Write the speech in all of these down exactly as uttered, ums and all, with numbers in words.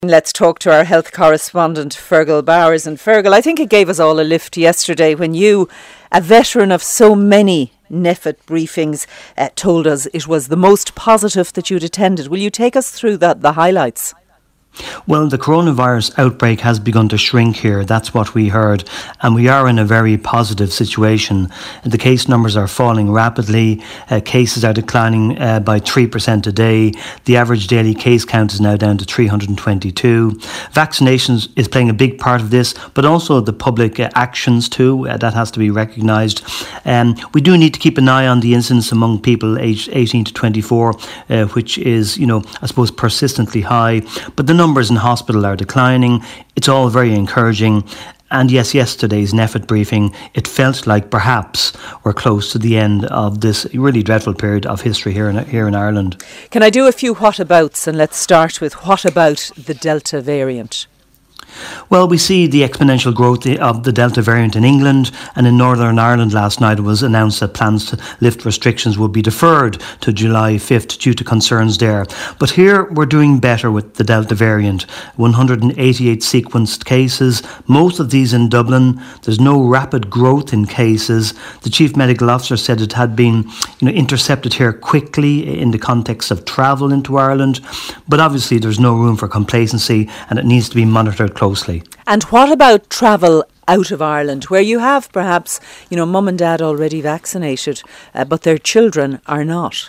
Let's talk to our health correspondent, Fergal Bowers. And Fergal, I think it gave us all a lift yesterday when you, a veteran of so many NPHET briefings, uh, told us it was the most positive that you'd attended. Will you take us through that, the highlights? Well, the coronavirus outbreak has begun to shrink here. That's what we heard. And we are in a very positive situation. The case numbers are falling rapidly. Uh, cases are declining uh, by three percent a day. The average daily case count is now down to three hundred twenty-two. Vaccinations is playing a big part of this, but also the public uh, actions too. Uh, that has to be recognised. Um, we do need to keep an eye on the incidence among people aged eighteen to twenty-four, uh, which is, you know, I suppose persistently high. But the numbers in hospital are declining. It's all very encouraging. And yes, yesterday's NPHET briefing, it felt like perhaps we're close to the end of this really dreadful period of history here in, here in Ireland. Can I do a few what-abouts? And let's start with what about the Delta variant? Well, we see the exponential growth of the Delta variant in England, and in Northern Ireland last night it was announced that plans to lift restrictions would be deferred to July fifth due to concerns there. But here we're doing better with the Delta variant. one hundred eighty-eight sequenced cases, most of these in Dublin. There's no rapid growth in cases. The Chief Medical Officer said it had been, you know, intercepted here quickly in the context of travel into Ireland. But obviously there's no room for complacency and it needs to be monitored closely. And what about travel out of Ireland, where you have perhaps, you know, mum and dad already vaccinated, uh, but their children are not?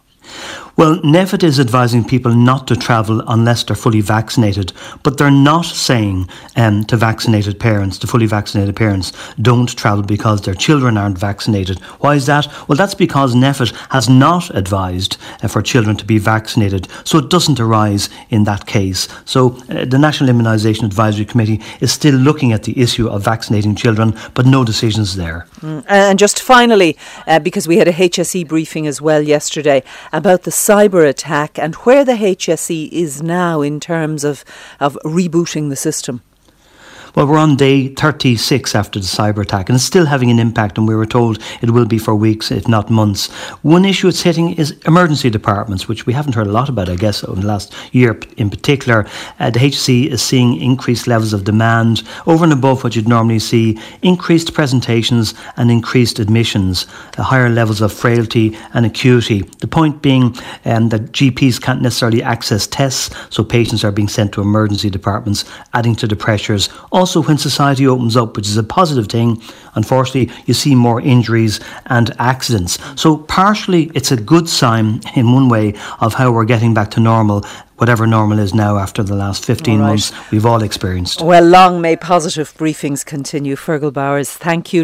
Well, NPHET is advising people not to travel unless they're fully vaccinated, but they're not saying um, to vaccinated parents, to fully vaccinated parents, don't travel because their children aren't vaccinated. Why is that? Well, that's because NPHET has not advised uh, for children to be vaccinated, so it doesn't arise in that case. So uh, the National Immunisation Advisory Committee is still looking at the issue of vaccinating children, but no decisions there. Mm. And just finally, uh, because we had a H S E briefing as well yesterday about the cyber attack and where the H S E is now in terms of, of rebooting the system. Well, we're on day thirty-six after the cyber attack and it's still having an impact, and we were told it will be for weeks, if not months. One issue it's hitting is emergency departments, which we haven't heard a lot about, I guess, over the last year in particular. Uh, the H S E is seeing increased levels of demand over and above what you'd normally see, increased presentations and increased admissions, uh, higher levels of frailty and acuity. The point being um, that G Ps can't necessarily access tests, so patients are being sent to emergency departments, adding to the pressures. Also, when society opens up, which is a positive thing, unfortunately, you see more injuries and accidents. So partially, it's a good sign in one way of how we're getting back to normal, whatever normal is now after the last fifteen all right. months we've all experienced. Well, long may positive briefings continue. Fergal Bowers, thank you.